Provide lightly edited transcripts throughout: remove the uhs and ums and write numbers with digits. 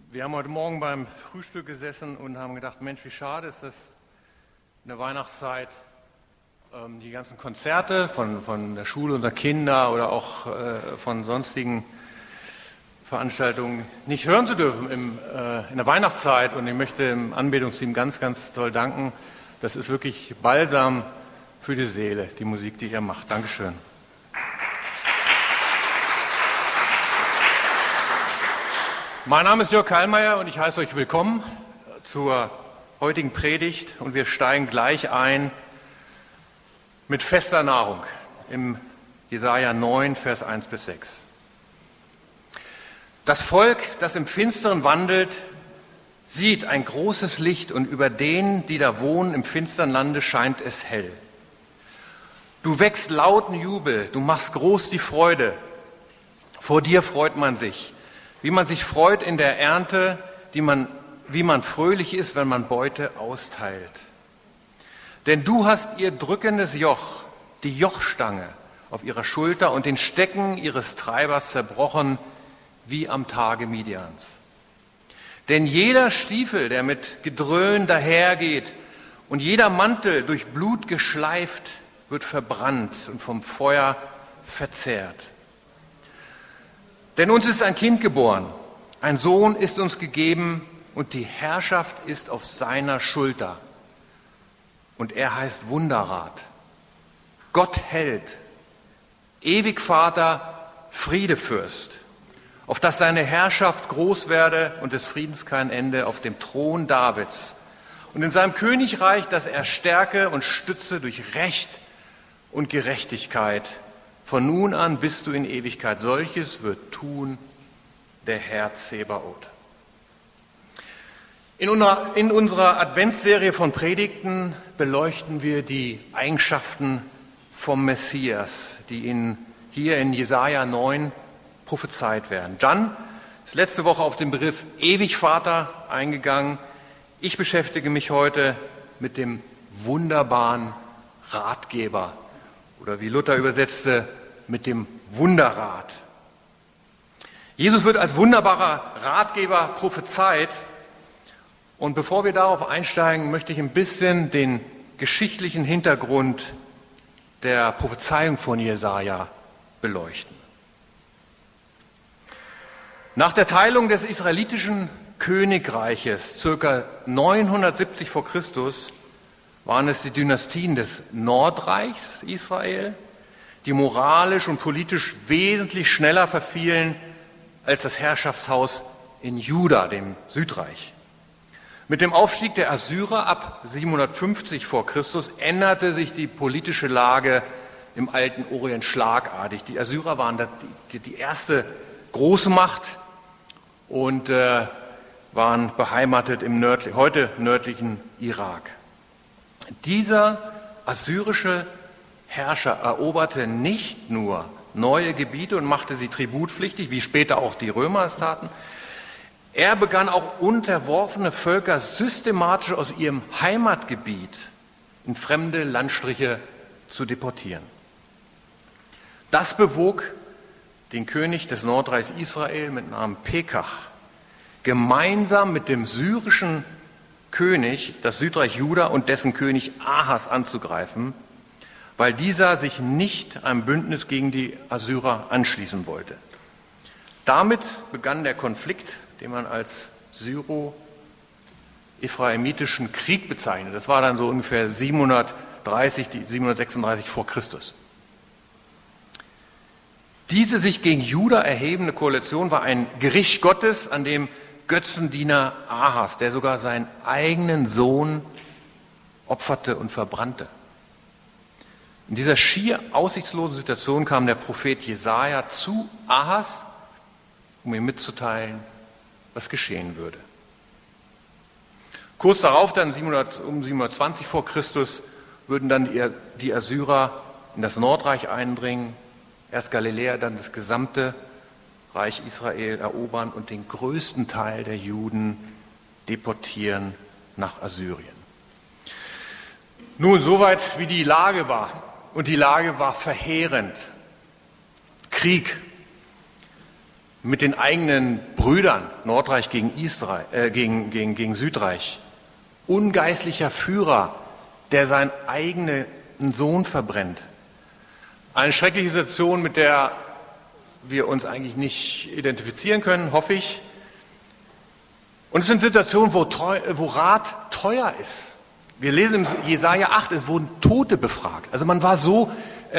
Wir haben heute Morgen beim Frühstück gesessen und haben gedacht, Mensch, wie schade ist das in der Weihnachtszeit, die ganzen Konzerte von der Schule unserer Kinder oder auch von sonstigen Veranstaltungen nicht hören zu dürfen in der Weihnachtszeit. Und ich möchte dem Anbetungsteam ganz, ganz toll danken. Das ist wirklich Balsam für die Seele, die Musik, die ihr macht. Dankeschön. Mein Name ist Jörg Kallmeier und ich heiße euch willkommen zur heutigen Predigt und wir steigen gleich ein mit fester Nahrung im Jesaja 9, Vers 1 bis 6. Das Volk, das im Finsteren wandelt, sieht ein großes Licht und über denen, die da wohnen im finstern Lande, scheint es hell. Du wächst lauten Jubel, du machst groß die Freude, vor dir freut man sich. Wie man sich freut in der Ernte, wie man fröhlich ist, wenn man Beute austeilt. Denn du hast ihr drückendes Joch, die Jochstange auf ihrer Schulter und den Stecken ihres Treibers zerbrochen, wie am Tage Midians. Denn jeder Stiefel, der mit Gedröhn dahergeht und jeder Mantel durch Blut geschleift, wird verbrannt und vom Feuer verzehrt. Denn uns ist ein Kind geboren, ein Sohn ist uns gegeben und die Herrschaft ist auf seiner Schulter. Und er heißt Wunderrat, Gott Held, Ewigvater, Friedefürst, auf dass seine Herrschaft groß werde und des Friedens kein Ende auf dem Thron Davids. Und in seinem Königreich, dass er stärke und stütze durch Recht und Gerechtigkeit. Von nun an bist du in Ewigkeit. Solches wird tun der Herr Zebaoth. In unserer Adventsserie von Predigten beleuchten wir die Eigenschaften vom Messias, die hier in Jesaja 9 prophezeit werden. Jan ist letzte Woche auf den Begriff Ewigvater eingegangen. Ich beschäftige mich heute mit dem wunderbaren Ratgeber oder wie Luther übersetzte, mit dem Wunderrat. Jesus wird als wunderbarer Ratgeber prophezeit. Und bevor wir darauf einsteigen, möchte ich ein bisschen den geschichtlichen Hintergrund der Prophezeiung von Jesaja beleuchten. Nach der Teilung des israelitischen Königreiches, ca. 970 vor Christus, waren es die Dynastien des Nordreichs Israel, die moralisch und politisch wesentlich schneller verfielen als das Herrschaftshaus in Juda, dem Südreich. Mit dem Aufstieg der Assyrer ab 750 vor Christus änderte sich die politische Lage im alten Orient schlagartig. Die Assyrer waren die erste große Macht und waren beheimatet im heute nördlichen Irak. Dieser assyrische Herrscher eroberte nicht nur neue Gebiete und machte sie tributpflichtig, wie später auch die Römer es taten. Er begann auch unterworfene Völker systematisch aus ihrem Heimatgebiet in fremde Landstriche zu deportieren. Das bewog den König des Nordreichs Israel mit Namen Pekach, gemeinsam mit dem syrischen König, das Südreich Juda und dessen König Ahas anzugreifen, weil dieser sich nicht einem Bündnis gegen die Assyrer anschließen wollte. Damit begann der Konflikt, den man als Syro-Ephraimitischen Krieg bezeichnet. Das war dann so ungefähr 736 vor Christus. Diese sich gegen Juda erhebende Koalition war ein Gericht Gottes, an dem Götzendiener Ahas, der sogar seinen eigenen Sohn opferte und verbrannte. In dieser schier aussichtslosen Situation kam der Prophet Jesaja zu Ahas, um ihm mitzuteilen, was geschehen würde. Kurz darauf, dann um 720 vor Christus, würden dann die Assyrer in das Nordreich eindringen, erst Galiläa, dann das gesamte Reich Israel erobern und den größten Teil der Juden deportieren nach Assyrien. Nun, soweit wie die Lage war. Und die Lage war verheerend. Krieg, mit den eigenen Brüdern, Nordreich gegen gegen Südreich. Ungeistlicher Führer, der seinen eigenen Sohn verbrennt. Eine schreckliche Situation, mit der wir uns eigentlich nicht identifizieren können, hoffe ich. Und es sind Situationen, wo Rat teuer ist. Wir lesen im Jesaja 8, es wurden Tote befragt. Also man war so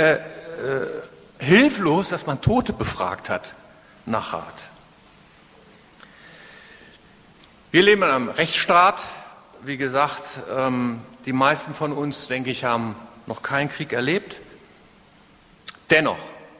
hilflos, dass man Tote befragt hat nach Rat. Wir leben in einem Rechtsstaat. Wie gesagt, die meisten von uns, denke ich, haben noch keinen Krieg erlebt. Dennoch,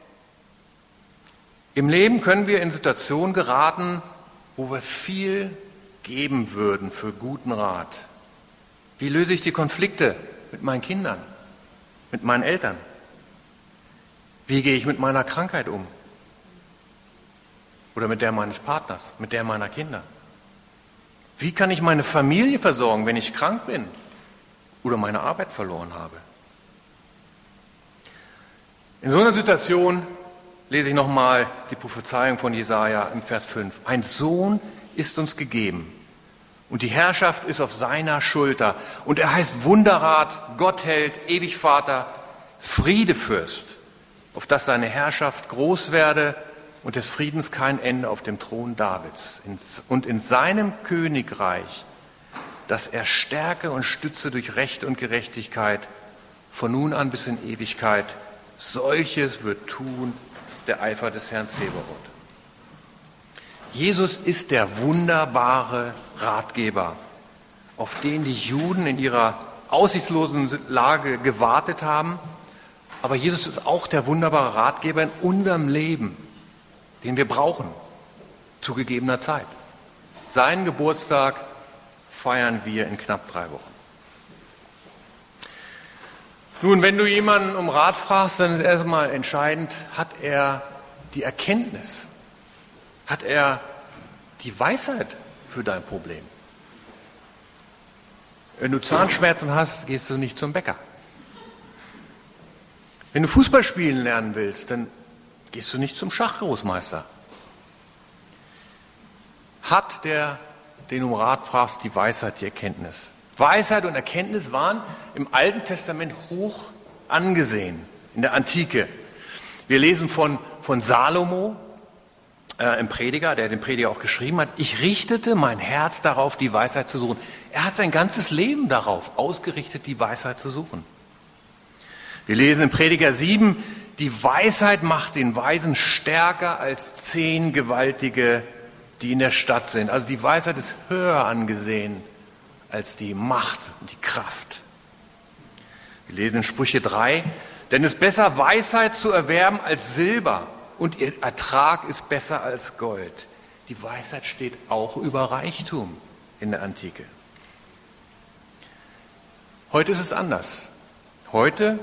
im Leben können wir in Situationen geraten, wo wir viel geben würden für guten Rat. Wie löse ich die Konflikte mit meinen Kindern, mit meinen Eltern? Wie gehe ich mit meiner Krankheit um? Oder mit der meines Partners, mit der meiner Kinder? Wie kann ich meine Familie versorgen, wenn ich krank bin oder meine Arbeit verloren habe? In so einer Situation lese ich nochmal die Prophezeiung von Jesaja im Vers 5. Ein Sohn ist uns gegeben und die Herrschaft ist auf seiner Schulter. Und er heißt Wunderrat, Gottheld, Ewigvater, Friedefürst, auf dass seine Herrschaft groß werde und des Friedens kein Ende auf dem Thron Davids. Und in seinem Königreich, dass er stärke und stütze durch Recht und Gerechtigkeit von nun an bis in Ewigkeit. Solches wird tun der Eifer des Herrn Zebaoth. Jesus ist der wunderbare Ratgeber, auf den die Juden in ihrer aussichtslosen Lage gewartet haben. Aber Jesus ist auch der wunderbare Ratgeber in unserem Leben, den wir brauchen, zu gegebener Zeit. Seinen Geburtstag feiern wir in knapp 3 Wochen. Nun, wenn du jemanden um Rat fragst, dann ist erstmal entscheidend, hat er die Erkenntnis? Hat er die Weisheit für dein Problem? Wenn du Zahnschmerzen hast, gehst du nicht zum Bäcker. Wenn du Fußball spielen lernen willst, dann gehst du nicht zum Schachgroßmeister. Hat der, den du um Rat fragst, die Weisheit, die Erkenntnis? Weisheit und Erkenntnis waren im Alten Testament hoch angesehen, in der Antike. Wir lesen von Salomo im Prediger, der den Prediger auch geschrieben hat, ich richtete mein Herz darauf, die Weisheit zu suchen. Er hat sein ganzes Leben darauf ausgerichtet, die Weisheit zu suchen. Wir lesen im Prediger 7, die Weisheit macht den Weisen stärker als 10 Gewaltige, die in der Stadt sind. Also die Weisheit ist höher angesehen als die Macht und die Kraft. Wir lesen in Sprüche 3, denn es ist besser, Weisheit zu erwerben als Silber und ihr Ertrag ist besser als Gold. Die Weisheit steht auch über Reichtum in der Antike. Heute ist es anders. Heute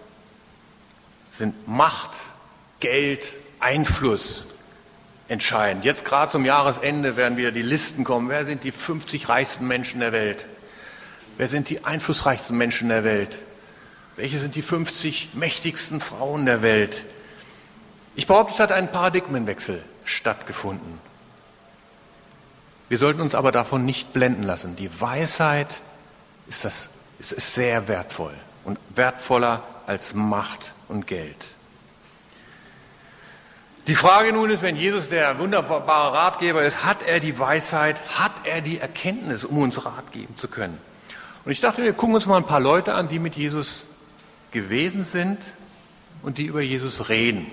sind Macht, Geld, Einfluss entscheidend. Jetzt gerade zum Jahresende werden wieder die Listen kommen. Wer sind die 50 reichsten Menschen der Welt? Wer sind die einflussreichsten Menschen der Welt? Welche sind die 50 mächtigsten Frauen der Welt? Ich behaupte, es hat ein Paradigmenwechsel stattgefunden. Wir sollten uns aber davon nicht blenden lassen. Die Weisheit ist sehr wertvoll und wertvoller als Macht und Geld. Die Frage nun ist, wenn Jesus der wunderbare Ratgeber ist, hat er die Weisheit, hat er die Erkenntnis, um uns Rat geben zu können? Und ich dachte, wir gucken uns mal ein paar Leute an, die mit Jesus gewesen sind und die über Jesus reden.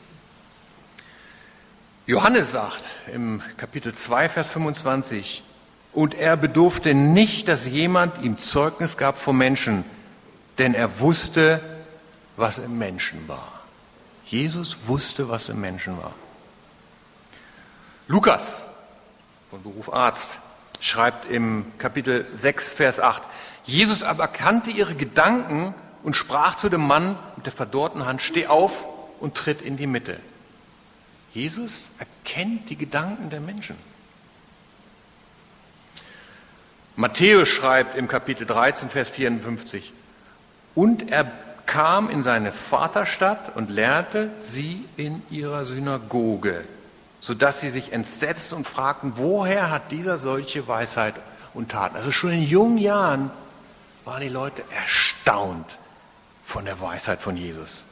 Johannes sagt im Kapitel 2, Vers 25, und er bedurfte nicht, dass jemand ihm Zeugnis gab vom Menschen, denn er wusste, was im Menschen war. Jesus wusste, was im Menschen war. Lukas, von Beruf Arzt, schreibt im Kapitel 6, Vers 8, Jesus aber kannte ihre Gedanken und sprach zu dem Mann mit der verdorrten Hand, steh auf und tritt in die Mitte. Jesus erkennt die Gedanken der Menschen. Matthäus schreibt im Kapitel 13, Vers 54, und er kam in seine Vaterstadt und lehrte sie in ihrer Synagoge, sodass sie sich entsetzten und fragten, woher hat dieser solche Weisheit und Taten? Also schon in jungen Jahren waren die Leute erstaunt von der Weisheit von Jesus.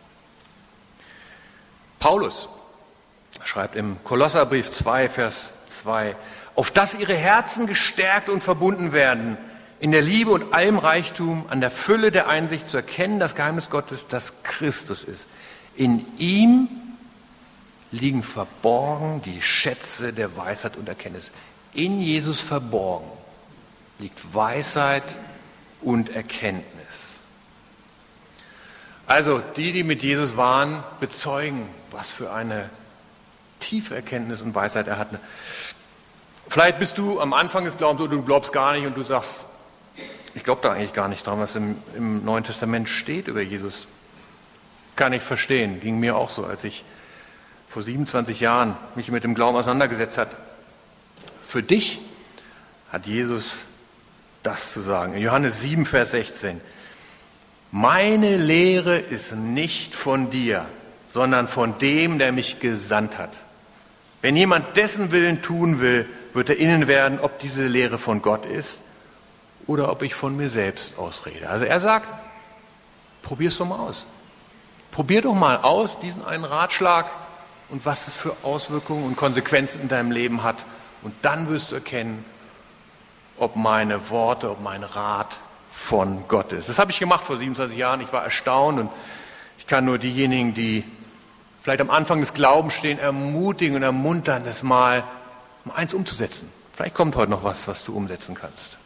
Paulus schreibt im Kolosserbrief 2, Vers 2, auf dass ihre Herzen gestärkt und verbunden werden, in der Liebe und allem Reichtum, an der Fülle der Einsicht zu erkennen, das Geheimnis Gottes, das Christus ist. In ihm liegen verborgen die Schätze der Weisheit und Erkenntnis. In Jesus verborgen liegt Weisheit und Erkenntnis. Also die mit Jesus waren, bezeugen, was für eine tiefe Erkenntnis und Weisheit er hatte. Vielleicht bist du am Anfang des Glaubens und du glaubst gar nicht und du sagst, ich glaube da eigentlich gar nicht dran, was im Neuen Testament steht über Jesus. Kann ich verstehen, ging mir auch so, als ich vor 27 Jahren mich mit dem Glauben auseinandergesetzt habe. Für dich hat Jesus das zu sagen. In Johannes 7, Vers 16. Meine Lehre ist nicht von dir, sondern von dem, der mich gesandt hat. Wenn jemand dessen Willen tun will, wird er innen werden, ob diese Lehre von Gott ist oder ob ich von mir selbst ausrede. Also er sagt, probier's doch mal aus. Probier doch mal aus diesen einen Ratschlag und was es für Auswirkungen und Konsequenzen in deinem Leben hat. Und dann wirst du erkennen, ob meine Worte, ob mein Rat von Gott ist. Das habe ich gemacht vor 27 Jahren. Ich war erstaunt und ich kann nur diejenigen, die vielleicht am Anfang des Glaubens stehen, ermutigen und ermuntern, das mal eins umzusetzen. Vielleicht kommt heute noch was du umsetzen kannst.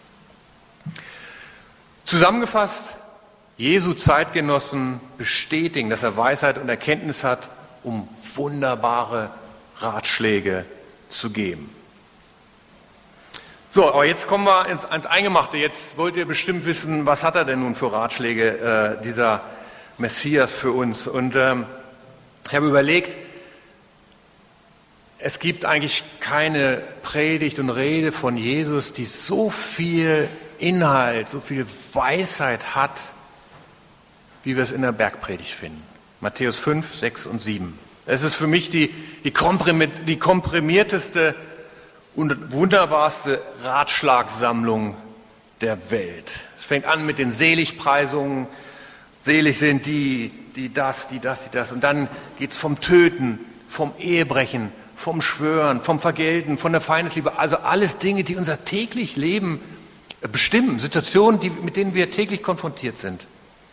Zusammengefasst, Jesu Zeitgenossen bestätigen, dass er Weisheit und Erkenntnis hat, um wunderbare Ratschläge zu geben. So, aber jetzt kommen wir ans Eingemachte. Jetzt wollt ihr bestimmt wissen, was hat er denn nun für Ratschläge, dieser Messias für uns? Und ich habe überlegt, es gibt eigentlich keine Predigt und Rede von Jesus, die so viel Inhalt, so viel Weisheit hat, wie wir es in der Bergpredigt finden. Matthäus 5, 6 und 7. Es ist für mich die komprimierteste und wunderbarste Ratschlagssammlung der Welt. Es fängt an mit den Seligpreisungen. Selig sind die das. Und dann geht es vom Töten, vom Ehebrechen, vom Schwören, vom Vergelten, von der Feindesliebe. Also alles Dinge, die unser täglich Leben bestimmen. Situationen, mit denen wir täglich konfrontiert sind.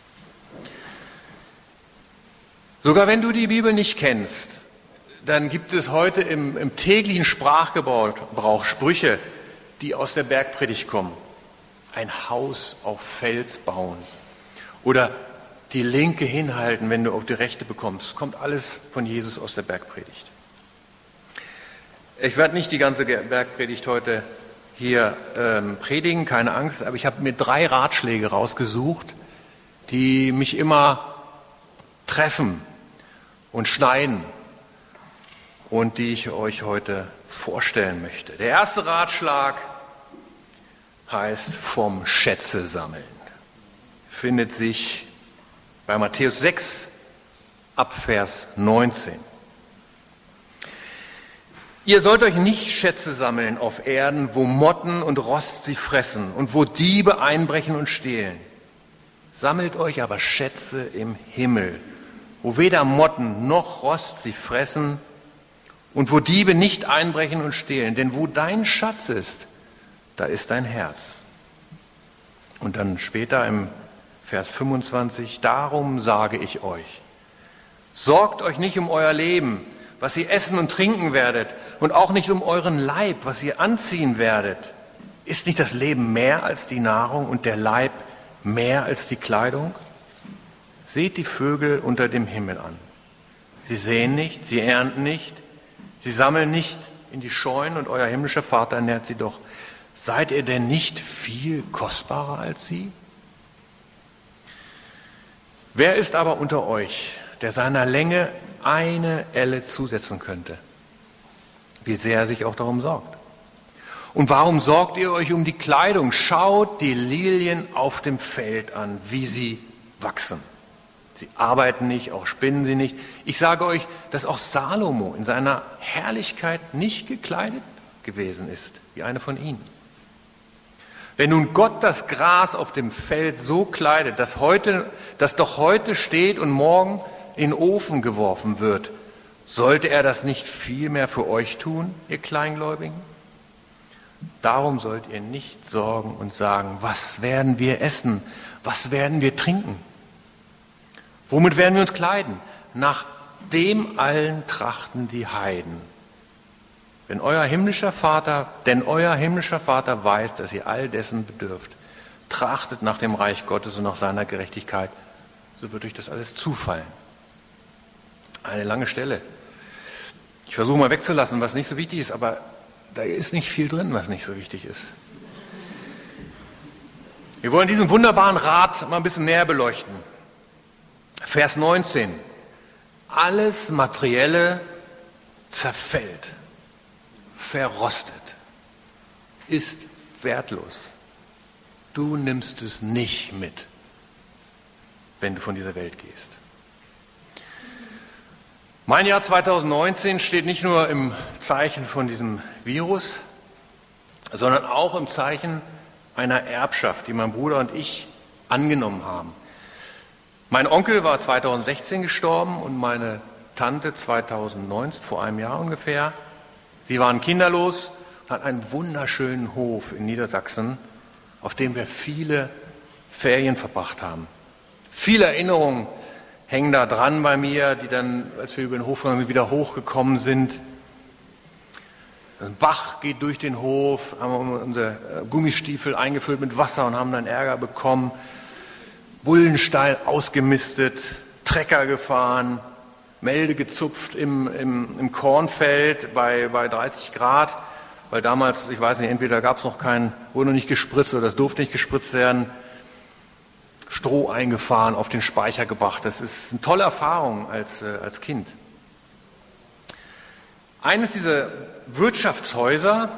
Sogar wenn du die Bibel nicht kennst, dann gibt es heute im täglichen Sprachgebrauch Sprüche, die aus der Bergpredigt kommen. Ein Haus auf Fels bauen oder die Linke hinhalten, wenn du auf die Rechte bekommst. Kommt alles von Jesus aus der Bergpredigt. Ich werde nicht die ganze Bergpredigt heute hier predigen, keine Angst, aber ich habe mir 3 Ratschläge rausgesucht, die mich immer treffen und schneiden und die ich euch heute vorstellen möchte. Der erste Ratschlag heißt vom Schätze sammeln. Findet sich bei Matthäus 6 ab Vers 19. Ihr sollt euch nicht Schätze sammeln auf Erden, wo Motten und Rost sie fressen und wo Diebe einbrechen und stehlen. Sammelt euch aber Schätze im Himmel, wo weder Motten noch Rost sie fressen und wo Diebe nicht einbrechen und stehlen. Denn wo dein Schatz ist, da ist dein Herz. Und dann später im Vers 25, darum sage ich euch, sorgt euch nicht um euer Leben, was ihr essen und trinken werdet, und auch nicht um euren Leib, was ihr anziehen werdet. Ist nicht das Leben mehr als die Nahrung und der Leib mehr als die Kleidung? Seht die Vögel unter dem Himmel an. Sie säen nicht, sie ernten nicht, sie sammeln nicht in die Scheunen und euer himmlischer Vater ernährt sie doch. Seid ihr denn nicht viel kostbarer als sie? Wer ist aber unter euch, der seiner Länge eine Elle zusetzen könnte? Wie sehr er sich auch darum sorgt. Und warum sorgt ihr euch um die Kleidung? Schaut die Lilien auf dem Feld an, wie sie wachsen. Sie arbeiten nicht, auch spinnen sie nicht. Ich sage euch, dass auch Salomo in seiner Herrlichkeit nicht gekleidet gewesen ist, wie eine von ihnen. Wenn nun Gott das Gras auf dem Feld so kleidet, das doch heute steht und morgen in den Ofen geworfen wird, sollte er das nicht viel mehr für euch tun, ihr Kleingläubigen? Darum sollt ihr nicht sorgen und sagen, was werden wir essen, was werden wir trinken? Womit werden wir uns kleiden? Nach dem allen trachten die Heiden. Denn euer himmlischer Vater weiß, dass ihr all dessen bedürft. Trachtet nach dem Reich Gottes und nach seiner Gerechtigkeit, so wird euch das alles zufallen. Eine lange Stelle. Ich versuche mal wegzulassen, was nicht so wichtig ist, aber da ist nicht viel drin, was nicht so wichtig ist. Wir wollen diesen wunderbaren Rat mal ein bisschen näher beleuchten. Vers 19. Alles Materielle zerfällt, verrostet, ist wertlos. Du nimmst es nicht mit, wenn du von dieser Welt gehst. Mein Jahr 2019 steht nicht nur im Zeichen von diesem Virus, sondern auch im Zeichen einer Erbschaft, die mein Bruder und ich angenommen haben. Mein Onkel war 2016 gestorben und meine Tante 2019, vor einem Jahr ungefähr. Sie waren kinderlos und hatten einen wunderschönen Hof in Niedersachsen, auf dem wir viele Ferien verbracht haben. Viele Erinnerungen hängen da dran bei mir, die dann, als wir über den Hof gegangen sind, wieder hochgekommen sind. Ein Bach geht durch den Hof, haben wir unsere Gummistiefel eingefüllt mit Wasser und haben dann Ärger bekommen. Bullenstall ausgemistet, Trecker gefahren, Melde gezupft im Kornfeld bei 30 Grad, weil damals, ich weiß nicht, entweder gab es noch wurde noch nicht gespritzt oder es durfte nicht gespritzt werden. Stroh eingefahren, auf den Speicher gebracht. Das ist eine tolle Erfahrung als Kind. Eines dieser Wirtschaftshäuser,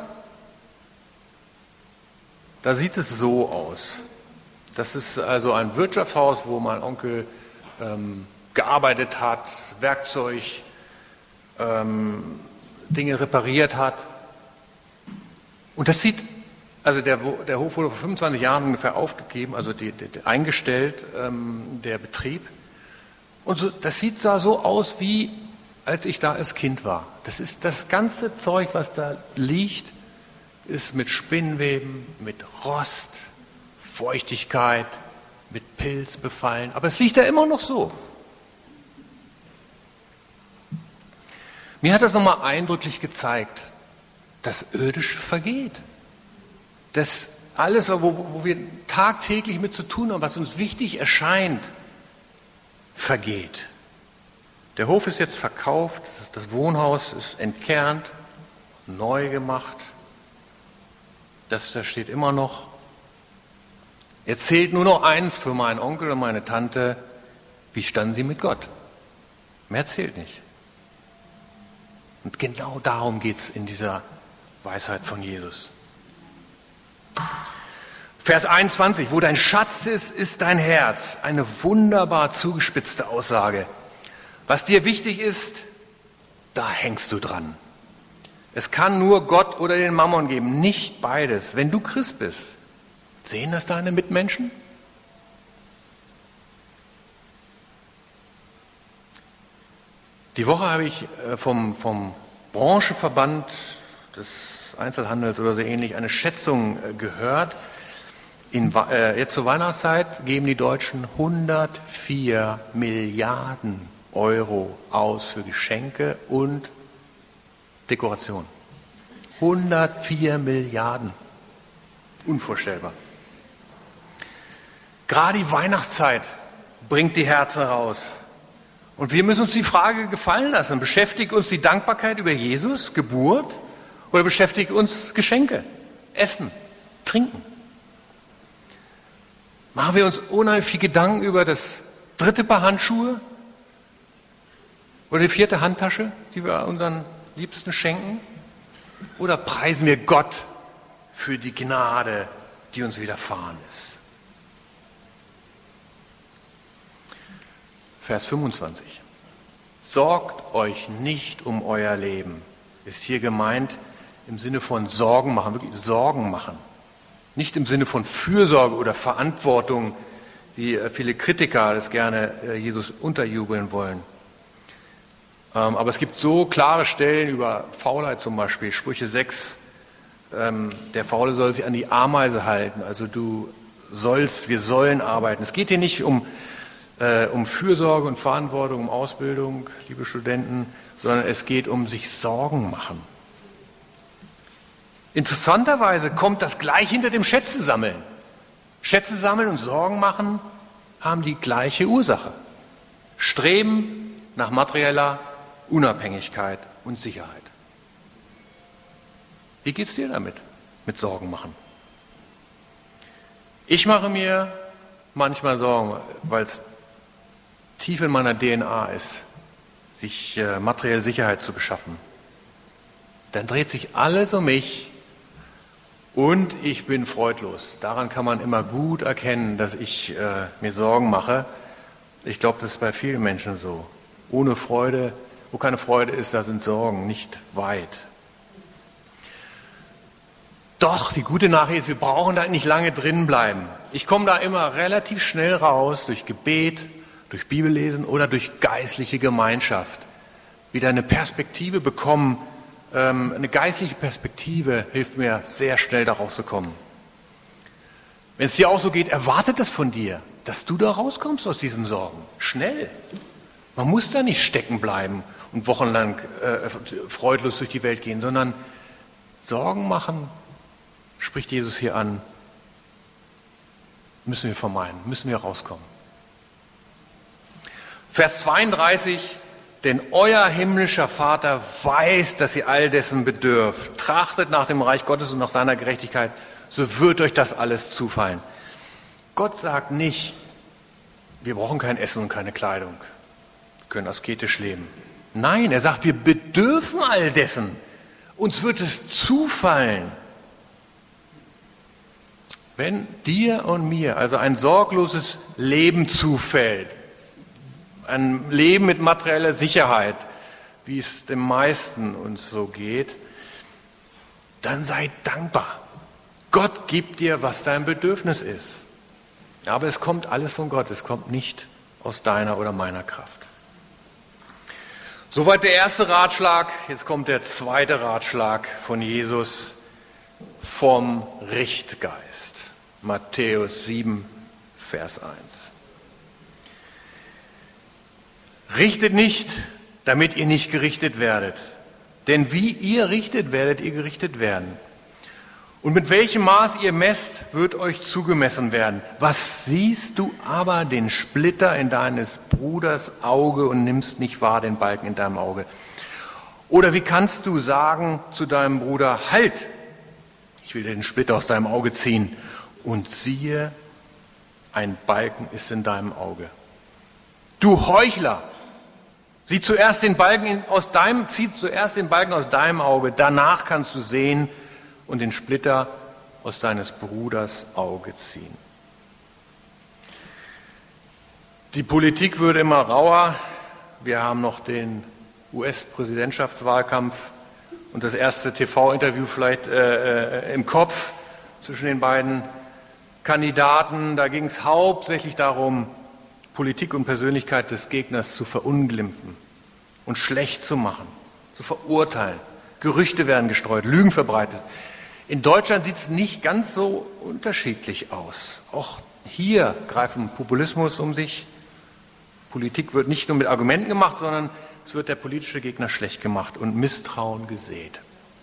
da sieht es so aus. Das ist also ein Wirtschaftshaus, wo mein Onkel gearbeitet hat, Werkzeug, Dinge repariert hat. Und das sieht, also der Hof wurde vor 25 Jahren ungefähr aufgegeben, also eingestellt, der Betrieb. Und so, das sieht so aus, wie als ich da als Kind war. Das ist das ganze Zeug, was da liegt, ist mit Spinnweben, mit Rost, Feuchtigkeit, mit Pilz befallen. Aber es liegt da immer noch so. Mir hat das nochmal eindrücklich gezeigt, dass irdisch vergeht. Dass alles, wo wir tagtäglich mit zu tun haben, was uns wichtig erscheint, vergeht. Der Hof ist jetzt verkauft, das Wohnhaus ist entkernt, neu gemacht. Das da steht immer noch. Jetzt zählt nur noch eins für meinen Onkel und meine Tante: Wie standen sie mit Gott? Mehr zählt nicht. Und genau darum geht es in dieser Weisheit von Jesus. Vers 21, wo dein Schatz ist, ist dein Herz. Eine wunderbar zugespitzte Aussage. Was dir wichtig ist, da hängst du dran. Es kann nur Gott oder den Mammon geben, nicht beides. Wenn du Christ bist, sehen das deine Mitmenschen? Die Woche habe ich vom Branchenverband des Einzelhandels oder so ähnlich eine Schätzung gehört. Jetzt zur Weihnachtszeit geben die Deutschen 104 Milliarden Euro aus für Geschenke und Dekoration. 104 Milliarden. Unvorstellbar. Gerade die Weihnachtszeit bringt die Herzen raus. Und wir müssen uns die Frage gefallen lassen: Beschäftigt uns die Dankbarkeit über Jesus, Geburt, oder beschäftigt uns Geschenke, Essen, Trinken? Machen wir uns unheimlich viel Gedanken über das 3. Paar Handschuhe oder die 4. Handtasche, die wir unseren Liebsten schenken? Oder preisen wir Gott für die Gnade, die uns widerfahren ist? Vers 25. Sorgt euch nicht um euer Leben. Ist hier gemeint im Sinne von Sorgen machen, wirklich Sorgen machen. Nicht im Sinne von Fürsorge oder Verantwortung, wie viele Kritiker das gerne Jesus unterjubeln wollen. Aber es gibt so klare Stellen über Faulheit zum Beispiel, Sprüche 6, der Faule soll sich an die Ameise halten, also wir sollen arbeiten. Es geht hier nicht um Fürsorge und Verantwortung, um Ausbildung, liebe Studenten, sondern es geht um sich Sorgen machen. Interessanterweise kommt das gleich hinter dem Schätze sammeln. Schätze sammeln und Sorgen machen haben die gleiche Ursache. Streben nach materieller Unabhängigkeit und Sicherheit. Wie geht's dir damit, mit Sorgen machen? Ich mache mir manchmal Sorgen, weil es tief in meiner DNA ist, sich materielle Sicherheit zu beschaffen. Dann dreht sich alles um mich und ich bin freudlos. Daran kann man immer gut erkennen, dass ich mir Sorgen mache. Ich glaube, das ist bei vielen Menschen so. Ohne Freude, wo keine Freude ist, da sind Sorgen nicht weit. Doch, die gute Nachricht ist, wir brauchen da nicht lange drin bleiben. Ich komme da immer relativ schnell raus, durch Gebet, durch Bibellesen oder durch geistliche Gemeinschaft. Wieder eine Perspektive bekommen, eine geistliche Perspektive hilft mir sehr schnell da rauszukommen. Wenn es dir auch so geht, erwartet es von dir, dass du da rauskommst aus diesen Sorgen. Schnell. Man muss da nicht stecken bleiben und wochenlang freudlos durch die Welt gehen, sondern Sorgen machen, spricht Jesus hier an, müssen wir vermeiden, müssen wir rauskommen. Vers 32, denn euer himmlischer Vater weiß, dass ihr all dessen bedürft. Trachtet nach dem Reich Gottes und nach seiner Gerechtigkeit, so wird euch das alles zufallen. Gott sagt nicht, wir brauchen kein Essen und keine Kleidung, wir können asketisch leben. Nein, er sagt, wir bedürfen all dessen. Uns wird es zufallen. Wenn dir und mir also ein sorgloses Leben zufällt, ein Leben mit materieller Sicherheit, wie es den meisten uns so geht, dann sei dankbar. Gott gibt dir, was dein Bedürfnis ist. Aber es kommt alles von Gott, es kommt nicht aus deiner oder meiner Kraft. Soweit der erste Ratschlag, jetzt kommt der zweite Ratschlag von Jesus vom Richtgeist. Matthäus 7, Vers 1. Richtet nicht, damit ihr nicht gerichtet werdet. Denn wie ihr richtet, werdet ihr gerichtet werden. Und mit welchem Maß ihr messt, wird euch zugemessen werden. Was siehst du aber den Splitter in deines Bruders Auge und nimmst nicht wahr den Balken in deinem Auge? Oder wie kannst du sagen zu deinem Bruder, halt, ich will dir den Splitter aus deinem Auge ziehen, und siehe, ein Balken ist in deinem Auge. Du Heuchler, zieh zuerst den Balken aus deinem Auge, danach kannst du sehen und den Splitter aus deines Bruders Auge ziehen. Die Politik würde immer rauer. Wir haben noch den US-Präsidentschaftswahlkampf und das erste TV-Interview vielleicht im Kopf zwischen den beiden Kandidaten. Da ging es hauptsächlich darum, Politik und Persönlichkeit des Gegners zu verunglimpfen und schlecht zu machen, zu verurteilen. Gerüchte werden gestreut, Lügen verbreitet. In Deutschland sieht es nicht ganz so unterschiedlich aus. Auch hier greifen Populismus um sich. Politik wird nicht nur mit Argumenten gemacht, sondern es wird der politische Gegner schlecht gemacht und Misstrauen gesät.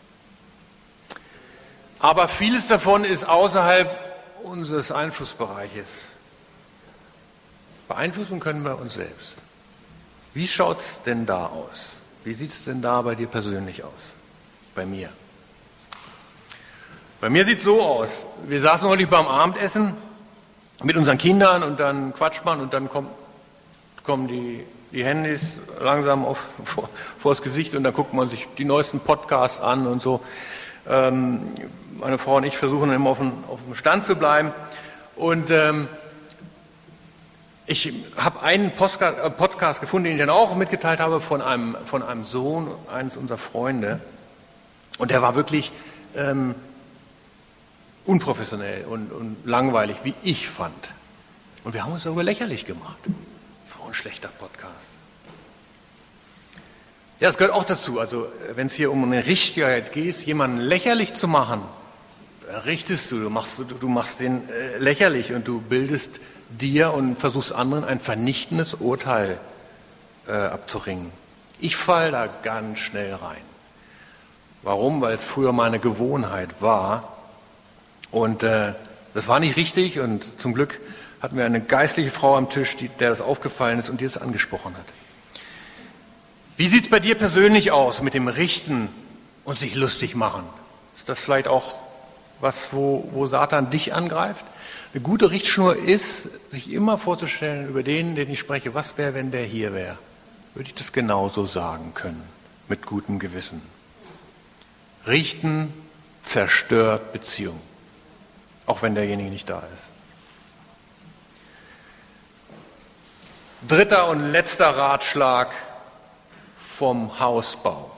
Aber vieles davon ist außerhalb unseres Einflussbereiches. Beeinflussen können wir uns selbst. Wie schaut es denn da aus? Wie sieht es denn da bei dir persönlich aus? Bei mir? Bei mir sieht es so aus. Wir saßen neulich beim Abendessen mit unseren Kindern und dann quatscht man und dann kommen die Handys langsam vors Gesicht und dann guckt man sich die neuesten Podcasts an und so. Meine Frau und ich versuchen immer auf dem Stand zu bleiben. Und Ich habe einen Podcast gefunden, den ich dann auch mitgeteilt habe, von einem Sohn eines unserer Freunde. Und der war wirklich unprofessionell und langweilig, wie ich fand. Und wir haben uns darüber lächerlich gemacht. So ein schlechter Podcast. Ja, das gehört auch dazu. Also wenn es hier um eine Richtigkeit geht, jemanden lächerlich zu machen, dann richtest du machst den lächerlich und du bildest dir und versuchst anderen ein vernichtendes Urteil abzuringen. Ich falle da ganz schnell rein. Warum? Weil es früher meine Gewohnheit war und das war nicht richtig und zum Glück hatten wir eine geistliche Frau am Tisch, der das aufgefallen ist und die es angesprochen hat. Wie sieht es bei dir persönlich aus mit dem Richten und sich lustig machen? Ist das vielleicht auch was, wo Satan dich angreift? Eine gute Richtschnur ist, sich immer vorzustellen über den ich spreche, was wäre, wenn der hier wäre? Würde ich das genauso sagen können, mit gutem Gewissen. Richten zerstört Beziehung, auch wenn derjenige nicht da ist. Dritter und letzter Ratschlag vom Hausbau.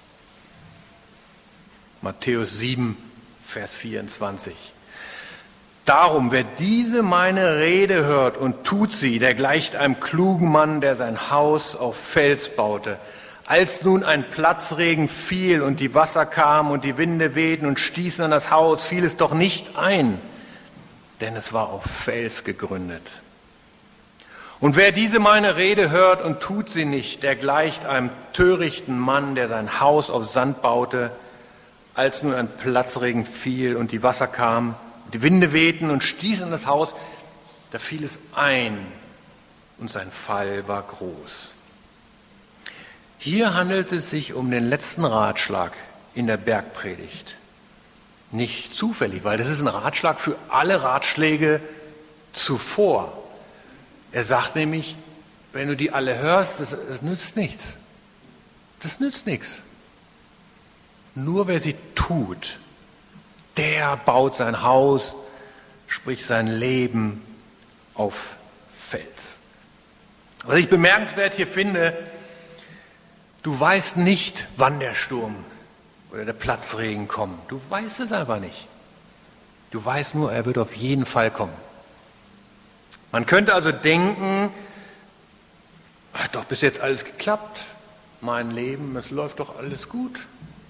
Matthäus 7, Vers 24. Darum, wer diese meine Rede hört und tut sie, der gleicht einem klugen Mann, der sein Haus auf Fels baute. Als nun ein Platzregen fiel und die Wasser kamen und die Winde wehten und stießen an das Haus, fiel es doch nicht ein, denn es war auf Fels gegründet. Und wer diese meine Rede hört und tut sie nicht, der gleicht einem törichten Mann, der sein Haus auf Sand baute. Als nun ein Platzregen fiel und die Wasser kamen, die Winde wehten und stießen in das Haus, da fiel es ein und sein Fall war groß. Hier handelt es sich um den letzten Ratschlag in der Bergpredigt. Nicht zufällig, weil das ist ein Ratschlag für alle Ratschläge zuvor. Er sagt nämlich, wenn du die alle hörst, das nützt nichts. Das nützt nichts. Nur wer sie tut, der baut sein Haus, sprich sein Leben auf Fels. Was ich bemerkenswert hier finde, du weißt nicht, wann der Sturm oder der Platzregen kommt. Du weißt es einfach nicht. Du weißt nur, er wird auf jeden Fall kommen. Man könnte also denken, hat doch bis jetzt alles geklappt, mein Leben, es läuft doch alles gut.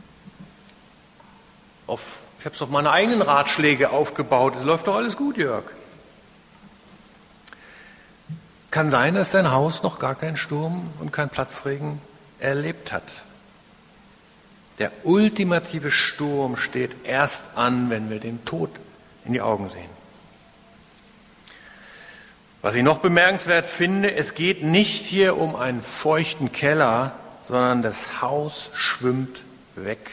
Ich habe doch meine eigenen Ratschläge aufgebaut, es läuft doch alles gut, Jörg. Kann sein, dass dein Haus noch gar keinen Sturm und keinen Platzregen erlebt hat. Der ultimative Sturm steht erst an, wenn wir den Tod in die Augen sehen. Was ich noch bemerkenswert finde, es geht nicht hier um einen feuchten Keller, sondern das Haus schwimmt weg.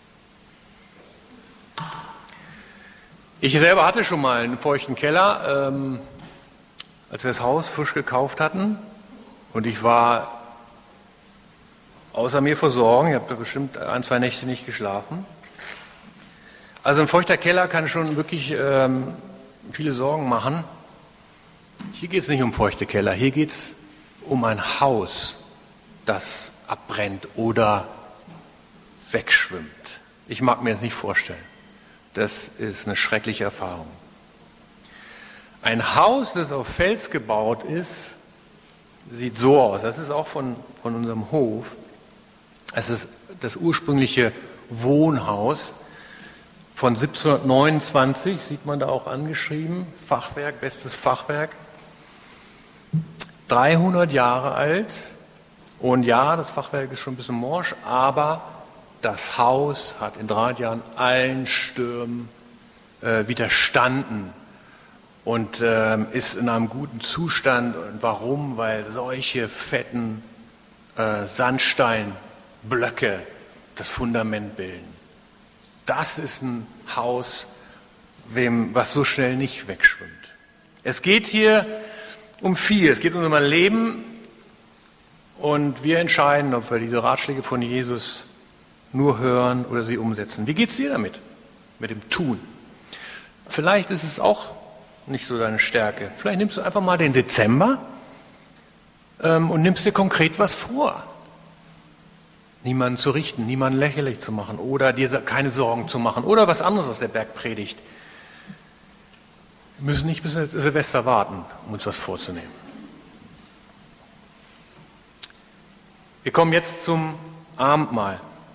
Ich selber hatte schon mal einen feuchten Keller, als wir das Haus frisch gekauft hatten. Und ich war außer mir vor Sorgen, ich habe da bestimmt 1-2 Nächte nicht geschlafen. Also ein feuchter Keller kann schon wirklich viele Sorgen machen. Hier geht es nicht um feuchte Keller, hier geht es um ein Haus, das abbrennt oder wegschwimmt. Ich mag mir das nicht vorstellen. Das ist eine schreckliche Erfahrung. Ein Haus, das auf Fels gebaut ist, sieht so aus. Das ist auch von unserem Hof. Es ist das ursprüngliche Wohnhaus von 1729, sieht man da auch angeschrieben. Fachwerk, bestes Fachwerk. 300 Jahre alt. Und ja, das Fachwerk ist schon ein bisschen morsch, aber das Haus hat in 300 Jahren allen Stürmen widerstanden und ist in einem guten Zustand. Und warum? Weil solche fetten Sandsteinblöcke das Fundament bilden. Das ist ein Haus, was so schnell nicht wegschwimmt. Es geht hier um viel. Es geht um unser Leben und wir entscheiden, ob wir diese Ratschläge von Jesus nur hören oder sie umsetzen. Wie geht es dir damit? Mit dem Tun. Vielleicht ist es auch nicht so deine Stärke. Vielleicht nimmst du einfach mal den Dezember und nimmst dir konkret was vor. Niemanden zu richten, niemanden lächerlich zu machen oder dir keine Sorgen zu machen oder was anderes aus der Bergpredigt. Wir müssen nicht bis Silvester warten, um uns was vorzunehmen. Wir kommen jetzt zum Abendmahl.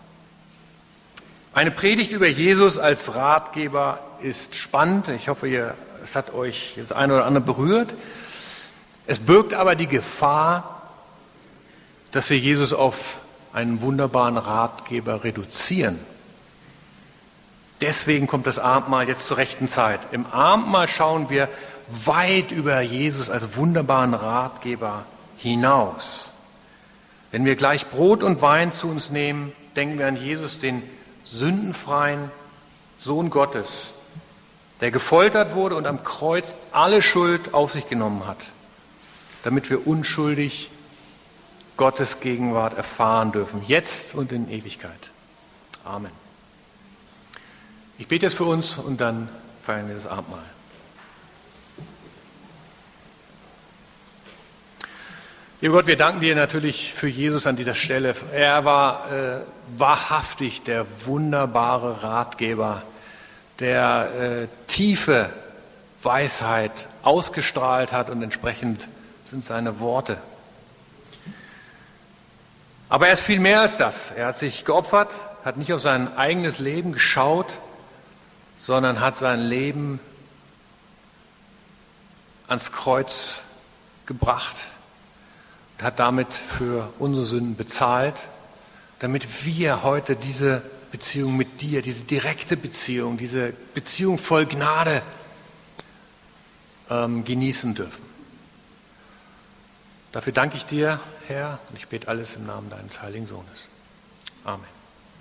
Eine Predigt über Jesus als Ratgeber ist spannend. Ich hoffe, es hat euch das eine oder andere berührt. Es birgt aber die Gefahr, dass wir Jesus auf einen wunderbaren Ratgeber reduzieren. Deswegen kommt das Abendmahl jetzt zur rechten Zeit. Im Abendmahl schauen wir weit über Jesus als wunderbaren Ratgeber hinaus. Wenn wir gleich Brot und Wein zu uns nehmen, denken wir an Jesus, den sündenfreien Sohn Gottes, der gefoltert wurde und am Kreuz alle Schuld auf sich genommen hat, damit wir unschuldig Gottes Gegenwart erfahren dürfen, jetzt und in Ewigkeit. Amen. Ich bete jetzt für uns und dann feiern wir das Abendmahl. Lieber Gott, wir danken dir natürlich für Jesus an dieser Stelle. Er war wahrhaftig der wunderbare Ratgeber, der tiefe Weisheit ausgestrahlt hat und entsprechend sind seine Worte. Aber er ist viel mehr als das. Er hat sich geopfert, hat nicht auf sein eigenes Leben geschaut, sondern hat sein Leben ans Kreuz gebracht und hat damit für unsere Sünden bezahlt, damit wir heute diese Beziehung mit dir, diese direkte Beziehung, diese Beziehung voll Gnade genießen dürfen. Dafür danke ich dir, Herr, und ich bete alles im Namen deines heiligen Sohnes. Amen.